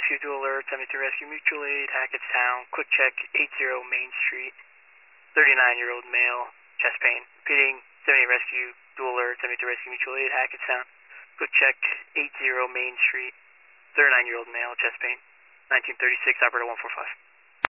Rescue Dual Alert, 73 Rescue Mutual Aid, Hackettstown. Quick check, 80 Main Street. 39-year-old male, chest pain. Repeating, 70 Rescue Dual Alert, 73 Rescue Mutual Aid, Hackettstown. Quick check, 80 Main Street. 39-year-old male, chest pain. 1936, operator 145.